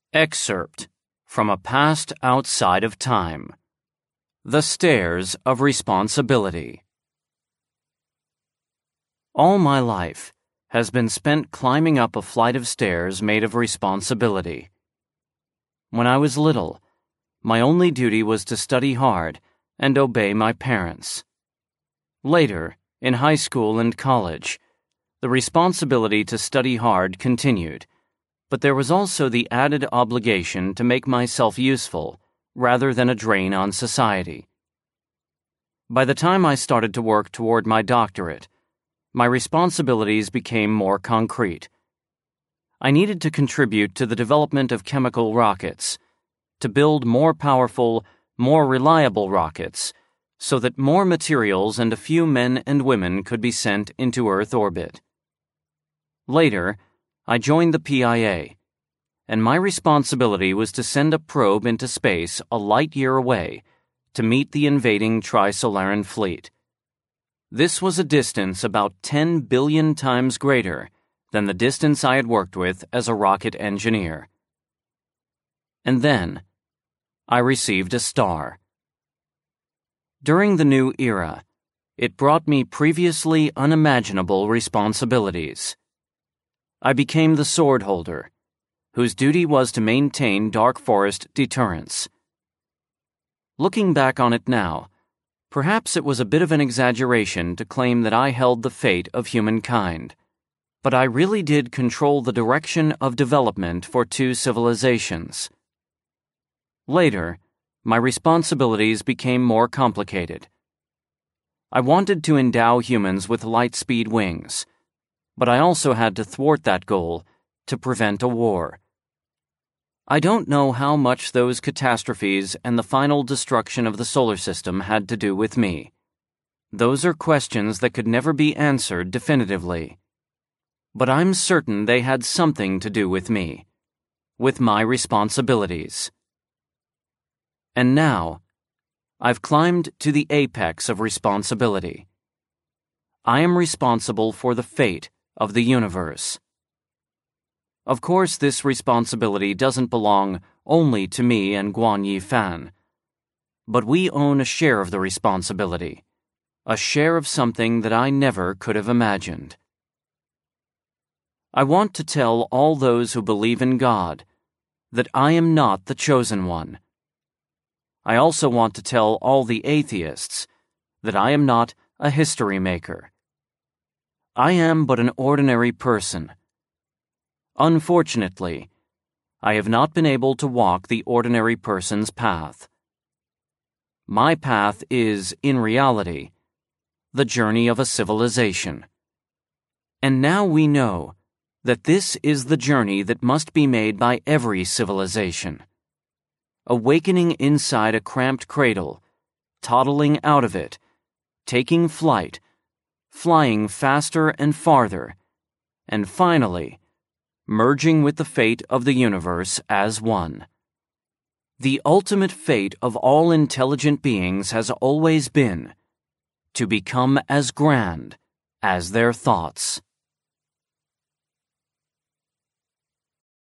Excerpt from a past outside of time. The Stairs of Responsibility. All my life has been spent climbing up a flight of stairs made of responsibility. When I was little, my only duty was to study hard and obey my parents. Later, in high school and college, the responsibility to study hard continued, but there was also the added obligation to make myself useful rather than a drain on society. By the time I started to work toward my doctorate, my responsibilities became more concrete. I needed to contribute to the development of chemical rockets, to build more powerful, more reliable rockets, so that more materials and a few men and women could be sent into Earth orbit. Later, I joined the PIA, and my responsibility was to send a probe into space a light year away to meet the invading Trisolaran fleet. This was a distance about 10 billion times greater than the distance I had worked with as a rocket engineer. And then, I received a star. During the new era, it brought me previously unimaginable responsibilities. I became the sword holder, whose duty was to maintain Dark Forest deterrence. Looking back on it now, perhaps it was a bit of an exaggeration to claim that I held the fate of humankind, but I really did control the direction of development for two civilizations. Later, my responsibilities became more complicated. I wanted to endow humans with light-speed wings, but I also had to thwart that goal to prevent a war. I don't know how much those catastrophes and the final destruction of the solar system had to do with me. Those are questions that could never be answered definitively. But I'm certain they had something to do with me, with my responsibilities. And now, I've climbed to the apex of responsibility. I am responsible for the fate of the universe. Of course, this responsibility doesn't belong only to me and Guan Yifan, but we own a share of the responsibility, a share of something that I never could have imagined. I want to tell all those who believe in God that I am not the chosen one. I also want to tell all the atheists that I am not a history maker. I am but an ordinary person. Unfortunately, I have not been able to walk the ordinary person's path. My path is, in reality, the journey of a civilization. And now we know that this is the journey that must be made by every civilization. Awakening inside a cramped cradle, toddling out of it, taking flight, flying faster and farther, and finally, merging with the fate of the universe as one. The ultimate fate of all intelligent beings has always been to become as grand as their thoughts.